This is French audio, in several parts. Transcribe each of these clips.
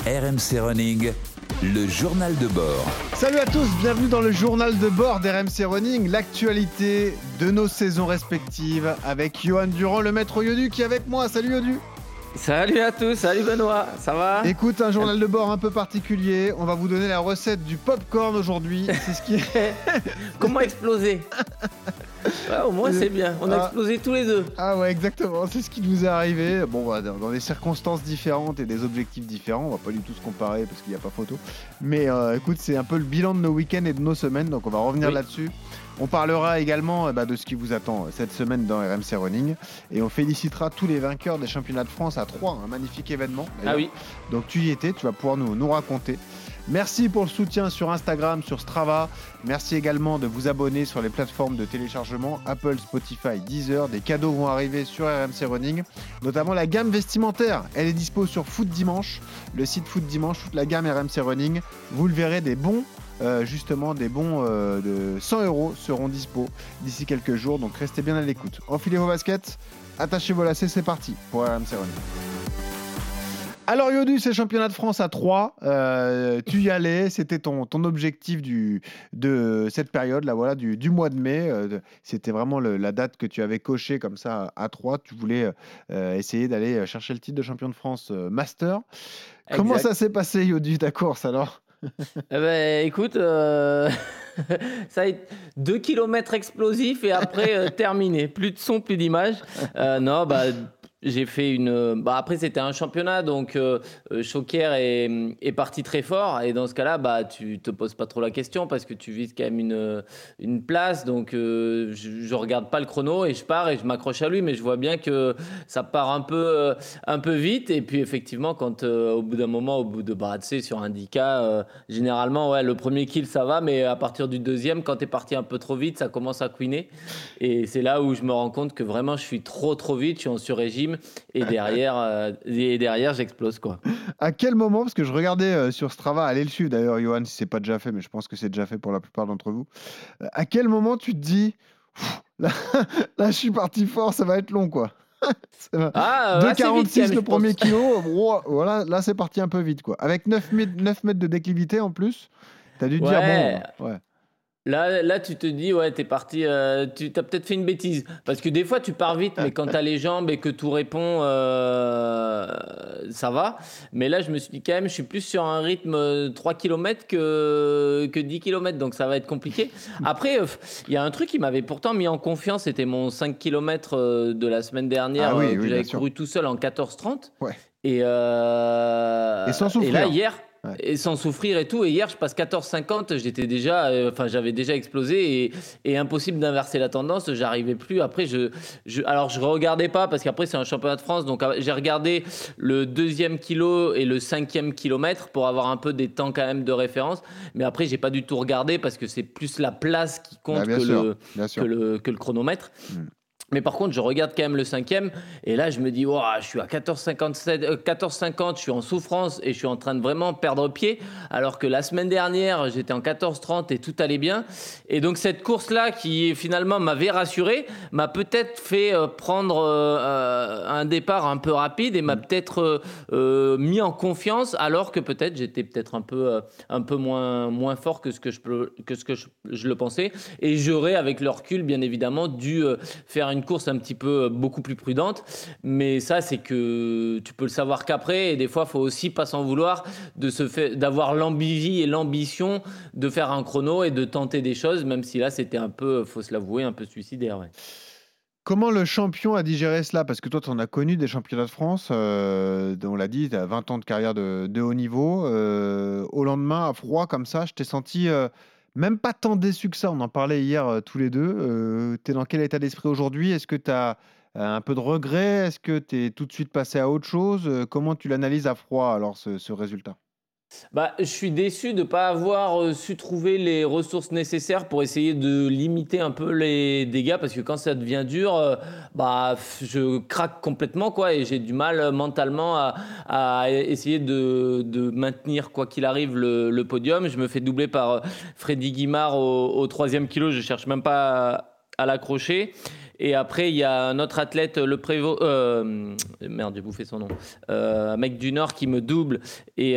RMC Running, le journal de bord. Salut à tous, bienvenue dans le journal de bord d'RMC Running, l'actualité de nos saisons respectives avec Johan Durand, le maître Yodu qui est avec moi. Salut Yodu. Salut à tous, salut Benoît, ça va ? Écoute, un journal de bord un peu particulier, on va vous donner la recette du popcorn aujourd'hui. C'est ce qui est... Comment exploser ? Ouais, au moins c'est bien, on a explosé tous les deux. Ah ouais, exactement, c'est ce qui nous est arrivé. Bon, dans des circonstances différentes et des objectifs différents, on va pas du tout se comparer parce qu'il n'y a pas photo. Mais écoute, c'est un peu le bilan de nos week-ends et de nos semaines, donc on va revenir là-dessus. On parlera également de ce qui vous attend cette semaine dans RMC Running et on félicitera tous les vainqueurs des championnats de France à Troyes, un magnifique événement. Ah oui. Donc tu y étais, tu vas pouvoir nous raconter. Merci pour le soutien sur Instagram, sur Strava. Merci également de vous abonner sur les plateformes de téléchargement Apple, Spotify, Deezer. Des cadeaux vont arriver sur RMC Running, notamment la gamme vestimentaire. Elle est dispo sur Foot Dimanche, le site Foot Dimanche, toute la gamme RMC Running. Vous le verrez, des bons de 100 € seront dispo d'ici quelques jours. Donc restez bien à l'écoute. Enfilez vos baskets, attachez vos lacets, c'est parti pour RMC Running. Alors Yodu, c'est championnat de France à 3. Tu y allais, c'était ton objectif de cette période là, voilà, du mois de mai. C'était vraiment la date que tu avais cochée comme ça à 3. Tu voulais essayer d'aller chercher le titre de champion de France Master. Exact. Comment ça s'est passé Yodu, ta course alors ? Écoute, ça a été 2 km explosifs et après terminé. Plus de son, plus d'image. J'ai fait après, c'était un championnat, donc Choquer est parti très fort. Et dans ce cas-là, tu te poses pas trop la question parce que tu vises quand même une place. Donc, je regarde pas le chrono et je pars et je m'accroche à lui. Mais je vois bien que ça part un peu vite. Et puis, effectivement, quand au bout d'un moment, tu sais, sur Indica, généralement, ouais, le premier kill, ça va. Mais à partir du deuxième, quand t'es parti un peu trop vite, ça commence à couiner. Et c'est là où je me rends compte que vraiment, je suis trop vite. Je suis en sur-régime. Et derrière, j'explose, quoi. À quel moment, parce que je regardais sur Strava, allez le suivre d'ailleurs, Johan, si c'est pas déjà fait, mais je pense que c'est déjà fait pour la plupart d'entre vous. À quel moment tu te dis, là, je suis parti fort, ça va être long, quoi. 2,46 le premier kilo, voilà, là c'est parti un peu vite, quoi. Avec 9 mètres de déclivité en plus, t'as dû te dire, bon, ouais. Là, tu te dis, ouais, t'es parti, tu as peut-être fait une bêtise. Parce que des fois, tu pars vite, mais quand t'as les jambes et que tout répond, ça va. Mais là, je me suis dit, quand même, je suis plus sur un rythme 3 km que 10 km, donc ça va être compliqué. Après, il y a un truc qui m'avait pourtant mis en confiance, c'était mon 5 km de la semaine dernière, que j'avais couru tout seul en 14h30. Ouais. Et sans souffrir. Et là, hier... Ouais. Et sans souffrir et tout. Et hier, je passe 14,50. J'avais déjà explosé et impossible d'inverser la tendance. J'arrivais plus. Après, alors je regardais pas parce qu'après c'est un championnat de France. Donc j'ai regardé le 2e kilo et le 5e kilomètre pour avoir un peu des temps quand même de référence. Mais après, j'ai pas du tout regardé parce que c'est plus la place qui compte que le chronomètre. Mais par contre, je regarde quand même le 5e et là, je me dis, je suis à 14,50, je suis en souffrance et je suis en train de vraiment perdre pied. Alors que la semaine dernière, j'étais en 14,30 et tout allait bien. Et donc, cette course-là qui finalement m'avait rassuré, m'a peut-être fait prendre un départ un peu rapide et m'a peut-être mis en confiance alors que peut-être j'étais peut-être un peu moins fort que ce que je le pensais. Et j'aurais, avec le recul, bien évidemment, dû faire une course un petit peu beaucoup plus prudente, mais ça c'est que tu peux le savoir qu'après et des fois il faut aussi pas s'en vouloir d'avoir l'envie et l'ambition de faire un chrono et de tenter des choses, même si là c'était un peu, faut se l'avouer, un peu suicidaire. Ouais. Comment le champion a digéré cela ? Parce que toi, tu en as connu des championnats de France, on l'a dit, tu as 20 ans de carrière de haut niveau. Au lendemain, à froid comme ça, je t'ai senti même pas tant déçu que ça. On en parlait hier tous les deux. Tu es dans quel état d'esprit aujourd'hui ? Est-ce que tu as un peu de regret ? Est-ce que tu es tout de suite passé à autre chose ? Comment tu l'analyses à froid, alors, ce résultat ? Je suis déçu de ne pas avoir su trouver les ressources nécessaires pour essayer de limiter un peu les dégâts parce que quand ça devient dur, je craque complètement, quoi, et j'ai du mal mentalement à essayer de maintenir quoi qu'il arrive le podium. Je me fais doubler par Freddy Guimard au 3e kilo, je cherche même pas à l'accrocher. Et après, il y a un autre athlète, le Prévost, merde, j'ai bouffé son nom, un mec du Nord qui me double. Et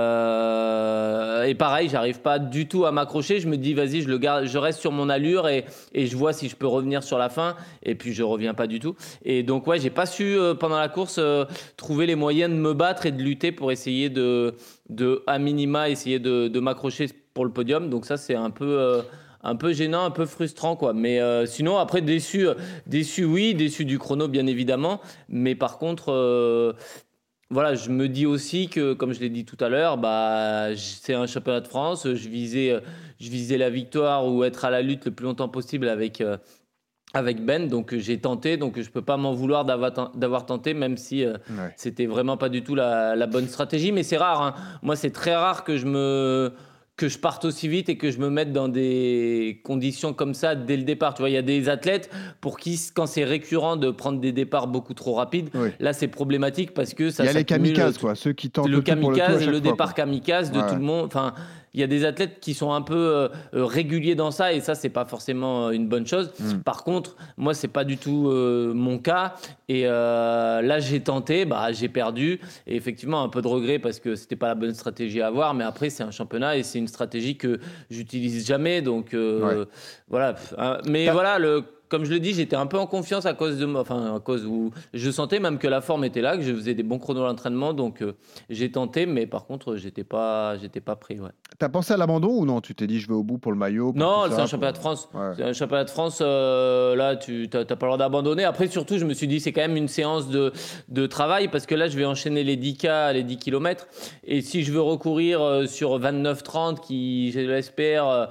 pareil, j'arrive pas du tout à m'accrocher. Je me dis, vas-y, je le garde, je reste sur mon allure et je vois si je peux revenir sur la fin. Et puis, je reviens pas du tout. Et donc, ouais, j'ai pas su, pendant la course, trouver les moyens de me battre et de lutter pour essayer de à minima, essayer de m'accrocher pour le podium. Donc ça, c'est un peu gênant, un peu frustrant, quoi. Mais sinon, après, déçu, oui, déçu du chrono, bien évidemment. Mais par contre, voilà, je me dis aussi que, comme je l'ai dit tout à l'heure, c'est un championnat de France. Je visais la victoire ou être à la lutte le plus longtemps possible avec Ben, donc j'ai tenté, donc je peux pas m'en vouloir d'avoir tenté, même si c'était vraiment pas du tout la bonne stratégie. Mais c'est rare, hein. Moi, c'est très rare que je parte aussi vite et que je me mette dans des conditions comme ça dès le départ. Tu vois, il y a des athlètes pour qui, quand c'est récurrent de prendre des départs beaucoup trop rapides, là c'est problématique parce que ça. Il y a les kamikazes, quoi, ceux qui tentent le kamikaze, le départ kamikaze de tout le monde. Enfin, il y a des athlètes qui sont un peu réguliers dans ça, et ça, c'est pas forcément une bonne chose. Par contre, moi, c'est pas du tout mon cas. Et là, j'ai tenté, j'ai perdu. Et effectivement, un peu de regret parce que c'était pas la bonne stratégie à avoir. Mais après, c'est un championnat et c'est une stratégie que j'utilise jamais. Donc voilà. Mais voilà, comme je le dis, j'étais un peu en confiance à cause où je sentais même que la forme était là, que je faisais des bons chronos d'entraînement, donc j'ai tenté, mais par contre, j'étais pas pris. Ouais. T'as pensé à l'abandon ou non? Tu t'es dit, je vais au bout pour le maillot? Non, c'est un championnat de France. Ouais. C'est un championnat de France. Là, tu n'as pas le droit d'abandonner. Après, surtout, je me suis dit, c'est quand même une séance de travail parce que là, je vais enchaîner les 10K, les 10 km. Et si je veux recourir sur 29-30, qui, je l'espère,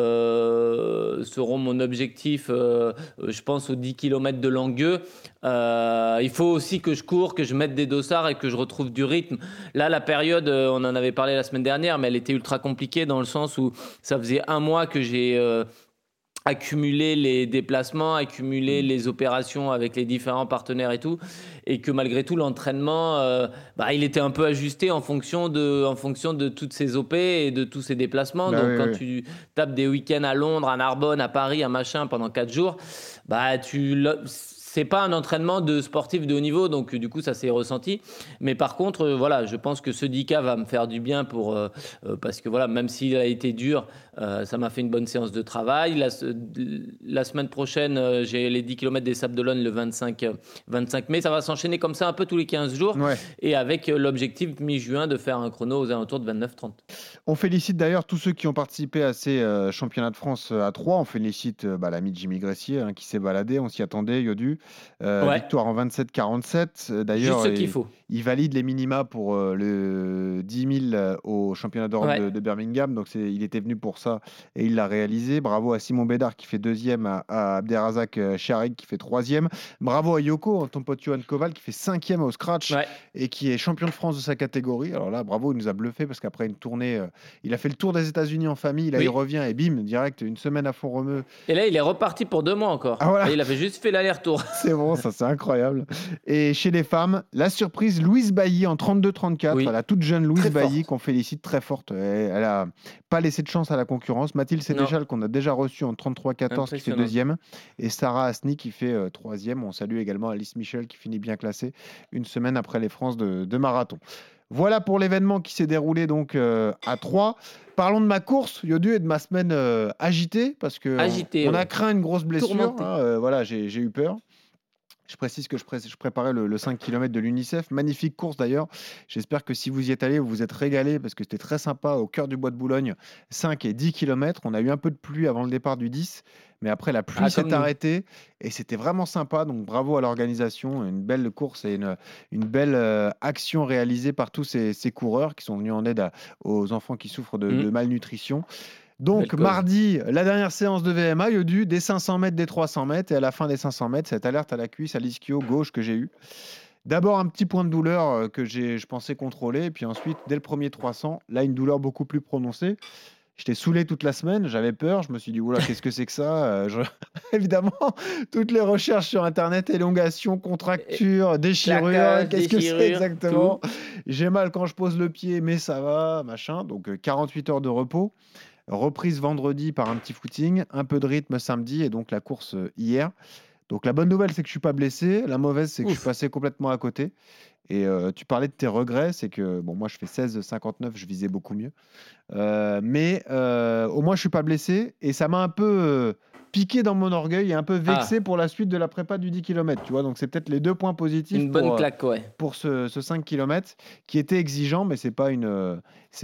seront mon objectif, je pense aux 10 km de Langueux, il faut aussi que je cours, que je mette des dossards et que je retrouve du rythme. Là, la période, on en avait parlé la semaine dernière, mais elle était ultra compliquée dans le sens où ça faisait un mois que j'ai accumulé les déplacements, accumulé les opérations avec les différents partenaires et tout, et que malgré tout l'entraînement, il était un peu ajusté en fonction de toutes ces OP et de tous ces déplacements. Donc quand tu tapes des week-ends à Londres, à Narbonne, à Paris, à machin pendant 4 jours, c'est pas un entraînement de sportif de haut niveau, donc du coup ça s'est ressenti. Mais par contre, voilà, je pense que ce 10K va me faire du bien parce que voilà, même s'il a été dur, ça m'a fait une bonne séance de travail. La semaine prochaine, j'ai les 10 km des Sables d'Olonne le 25 mai. Ça va s'enchaîner comme ça un peu tous les 15 jours, et avec l'objectif mi-juin de faire un chrono aux alentours de 29-30. On félicite d'ailleurs tous ceux qui ont participé à ces championnats de France à 3. On félicite l'ami Jimmy Gressier qui s'est baladé, on s'y attendait, Yodu. Victoire en 27-47. D'ailleurs, juste ce qu'il faut. Il valide les minima pour le 10 000 au championnat d'Europe de Birmingham. Donc il était venu pour ça et il l'a réalisé. Bravo à Simon Bédard qui fait deuxième, à Abderrazak Charik qui fait troisième. Bravo à Yoko, ton pote Johan Koval qui fait cinquième au scratch et qui est champion de France de sa catégorie. Alors là, bravo, il nous a bluffé parce qu'après une tournée, il a fait le tour des États-Unis en famille. Là, il revient et bim, direct, une semaine à Font-Romeu. Et là, il est reparti pour 2 mois encore. Ah, voilà. Et il avait juste fait l'aller-retour. C'est bon, ça, c'est incroyable. Et chez les femmes, la surprise, Louise Bailly en 32-34, la toute jeune Louise Bailly qu'on félicite, très forte. Elle a pas laissé de chance à la concurrence. Mathilde Sénéchal qu'on a déjà reçue en 33-14 qui fait deuxième, et Sarah Asni qui fait troisième. On salue également Alice Michel qui finit bien classée une semaine après les France de marathon. Voilà pour l'événement qui s'est déroulé donc à 3. Parlons de ma course, Yodu, et de ma semaine agitée, parce que on a craint une grosse blessure. Voilà, j'ai eu peur. Je précise que je préparais le 5 km de l'UNICEF. Magnifique course d'ailleurs. J'espère que si vous y êtes allé, vous vous êtes régalé parce que c'était très sympa au cœur du bois de Boulogne. 5 et 10 km. On a eu un peu de pluie avant le départ du 10. Mais après, la pluie s'est arrêtée et c'était vraiment sympa. Donc bravo à l'organisation. Une belle course et une belle action réalisée par tous ces coureurs qui sont venus en aide aux enfants qui souffrent de malnutrition. Donc, mardi, la dernière séance de VMA, Yodu, des 500 mètres, des 300 mètres. Et à la fin des 500 mètres, cette alerte à la cuisse, à l'ischio gauche que j'ai eu. D'abord, un petit point de douleur que je pensais contrôler. Et puis ensuite, dès le premier 300, là, une douleur beaucoup plus prononcée. J'étais saoulé toute la semaine, j'avais peur. Je me suis dit, oula, qu'est-ce que c'est que ça Évidemment, toutes les recherches sur Internet, élongation, contracture, déchirure, qu'est-ce que c'est exactement J'ai mal quand je pose le pied, mais ça va, machin. Donc, 48 heures de repos. Reprise vendredi par un petit footing, un peu de rythme samedi et donc la course hier. Donc la bonne nouvelle, c'est que je suis pas blessé. La mauvaise, c'est que je suis passé complètement à côté. Et tu parlais de tes regrets, c'est que bon, moi je fais 16,59, je visais beaucoup mieux. Mais au moins je suis pas blessé et ça m'a un peu piqué dans mon orgueil et un peu vexé pour la suite de la prépa du 10 km. Tu vois, donc c'est peut-être les 2 points positifs Une bonne claque, ouais. pour ce 5 km qui était exigeant, mais c'est pas une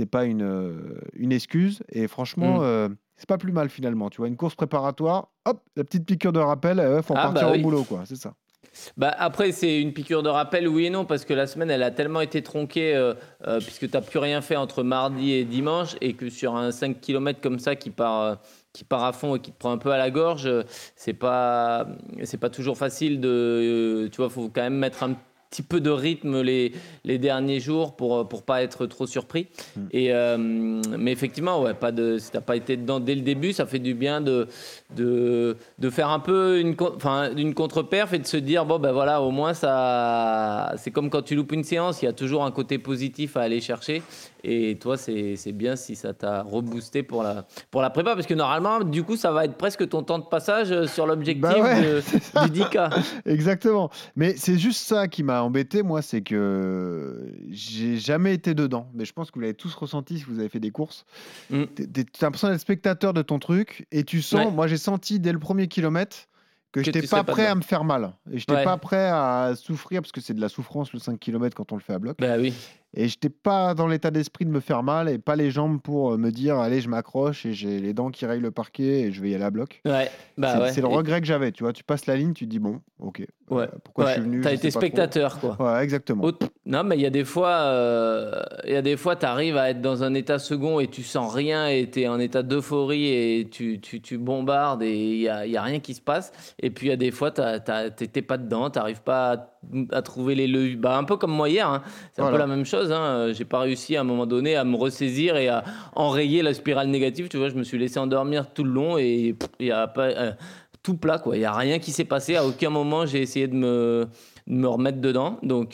excuse. Et franchement, c'est pas plus mal finalement. Tu vois, une course préparatoire, hop, la petite piqûre de rappel, faut partir au boulot, quoi. C'est ça. Bah après, c'est une piqûre de rappel, oui et non, parce que la semaine, elle a tellement été tronquée, puisque tu n'as plus rien fait entre mardi et dimanche, et que sur un 5 km comme ça qui part à fond et qui te prend un peu à la gorge, c'est pas toujours facile de... tu vois, il faut quand même mettre un petit peu de rythme les derniers jours pour pas être trop surpris. Et mais effectivement, ouais, si t'as pas été dedans dès le début, ça fait du bien de faire un peu une contre-perf et de se dire bon ben voilà, au moins ça, c'est comme quand tu loupes une séance, il y a toujours un côté positif à aller chercher. Et toi, c'est bien si ça t'a reboosté pour la prépa, parce que normalement, du coup, ça va être presque ton temps de passage sur l'objectif du 10K. Exactement. Mais c'est juste ça qui m'a embêté, moi, c'est que j'ai jamais été dedans. Mais je pense que vous l'avez tous ressenti si vous avez fait des courses. T'as l'impression d'être spectateur de ton truc et tu sens, moi j'ai senti dès le premier kilomètre que je n'étais pas prêt à me faire mal. Et je n'étais pas prêt à souffrir, parce que c'est de la souffrance le 5 km quand on le fait à bloc. Bah oui. Et je n'étais pas dans l'état d'esprit de me faire mal et pas les jambes pour me dire allez, je m'accroche et j'ai les dents qui rayent le parquet et je vais y aller à bloc. C'est le regret que j'avais. Tu vois, tu passes la ligne, tu te dis bon, ok. Pourquoi je suis venu? T'as été spectateur, quoi. Ouais, exactement. Non, mais il y a des fois, tu arrives à être dans un état second et tu sens rien et tu es en état d'euphorie et tu bombardes et il y a rien qui se passe. Et puis il y a des fois, t'es pas dedans, t'arrives pas à trouver les leviers. Bah, un peu comme moi hier, hein. C'est un peu la même chose. Hein. J'ai pas réussi à un moment donné à me ressaisir et à enrayer la spirale négative. Tu vois, je me suis laissé endormir tout le long et il y a pas tout plat, quoi. Il y a rien qui s'est passé. À aucun moment j'ai essayé de me remettre dedans. Donc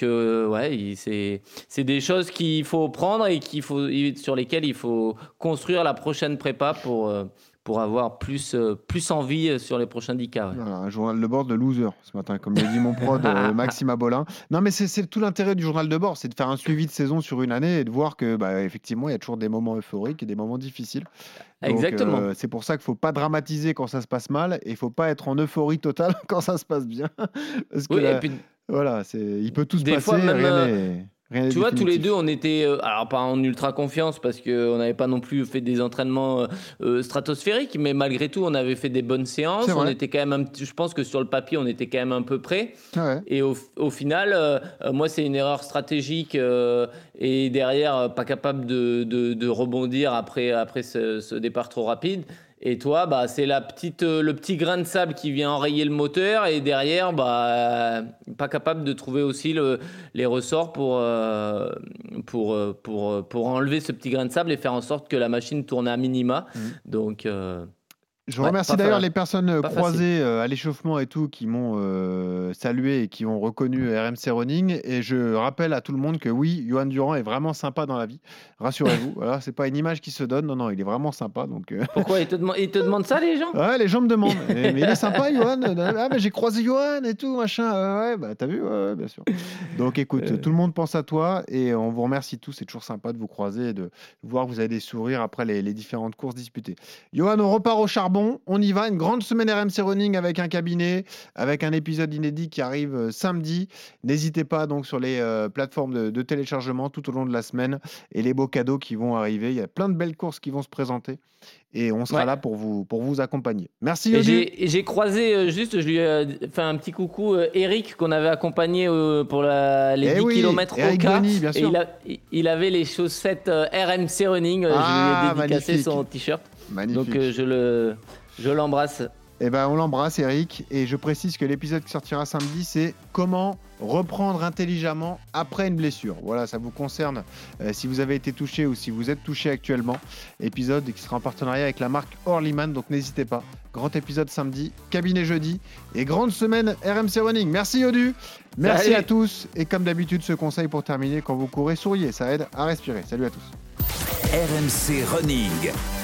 c'est des choses qu'il faut prendre et sur lesquelles il faut construire la prochaine prépa pour avoir plus envie sur les prochains 10K. Ouais. Voilà, un journal de bord de loser ce matin, comme l'a dit mon prod Maxime Abolin. Non, mais c'est tout l'intérêt du journal de bord, c'est de faire un suivi de saison sur une année et de voir que, effectivement, il y a toujours des moments euphoriques et des moments difficiles. Donc, exactement. C'est pour ça qu'il ne faut pas dramatiser quand ça se passe mal et il ne faut pas être en euphorie totale quand ça se passe bien. Parce que et puis, voilà, il peut tout se passer, fois, même, rien n'est tu vois, tous les deux, on était, alors pas en ultra confiance parce qu'on n'avait pas non plus fait des entraînements stratosphériques, mais malgré tout, on avait fait des bonnes séances. On était quand même, je pense que sur le papier, on était quand même un peu près. Ouais. Et au final, moi, c'est une erreur stratégique et derrière, pas capable de rebondir après ce départ trop rapide. Et toi, c'est le petit grain de sable qui vient enrayer le moteur et derrière, pas capable de trouver aussi les ressorts pour enlever ce petit grain de sable et faire en sorte que la machine tourne à minima. Donc, je remercie d'ailleurs les personnes croisées à l'échauffement et tout qui m'ont salué et qui ont reconnu RMC Running. Et je rappelle à tout le monde que oui, Johan Durand est vraiment sympa dans la vie. Rassurez-vous, voilà, c'est pas une image qui se donne. Non, il est vraiment sympa. Donc, pourquoi ils te demandent ça, les gens? Ouais, les gens me demandent. Mais il est sympa, Johan. Ah, mais j'ai croisé Johan et tout, machin. T'as vu? Ouais, bien sûr. Donc écoute, tout le monde pense à toi et on vous remercie tous. C'est toujours sympa de vous croiser et de voir que vous avez des sourires après les différentes courses disputées. Johan, on repart au charbon. On y va, une grande semaine RMC Running avec un cabinet, avec un épisode inédit qui arrive samedi. N'hésitez pas donc sur les plateformes de téléchargement tout au long de la semaine et les beaux cadeaux qui vont arriver. Il y a plein de belles courses qui vont se présenter et on sera là pour vous accompagner. Merci Yodu. J'ai croisé je lui ai fait un petit coucou Eric qu'on avait accompagné pour les 10 km au cas. Bien sûr. Et il avait les chaussettes RMC Running. Je lui ai dédicacé son t-shirt. Magnifique. Donc je l'embrasse. Eh ben, on l'embrasse Eric et je précise que l'épisode qui sortira samedi, c'est comment reprendre intelligemment après une blessure. Voilà, ça vous concerne si vous avez été touché ou si vous êtes touché actuellement. Épisode qui sera en partenariat avec la marque Orlyman, donc n'hésitez pas. Grand épisode samedi, cabinet jeudi et grande semaine RMC Running. Merci Yodu, merci à tous et comme d'habitude ce conseil pour terminer, quand vous courez, souriez, ça aide à respirer. Salut à tous. RMC Running.